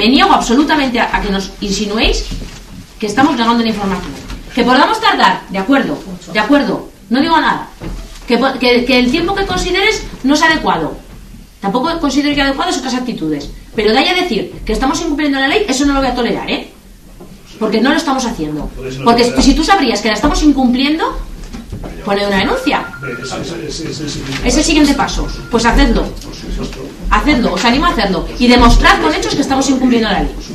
Me niego absolutamente a que nos insinuéis que estamos negando la información. Que podamos tardar, de acuerdo, no digo nada. Que el tiempo que consideres no es adecuado. Tampoco considero que adecuado es otras actitudes. Pero de ahí a decir que estamos incumpliendo la ley, eso no lo voy a tolerar, ¿eh? Porque no lo estamos haciendo. Porque si tú sabrías que la estamos incumpliendo, pone una denuncia. Es el siguiente paso. Pues hacedlo. Hacedlo, os animo a hacerlo. Y demostrad con hechos que estamos incumpliendo la ley.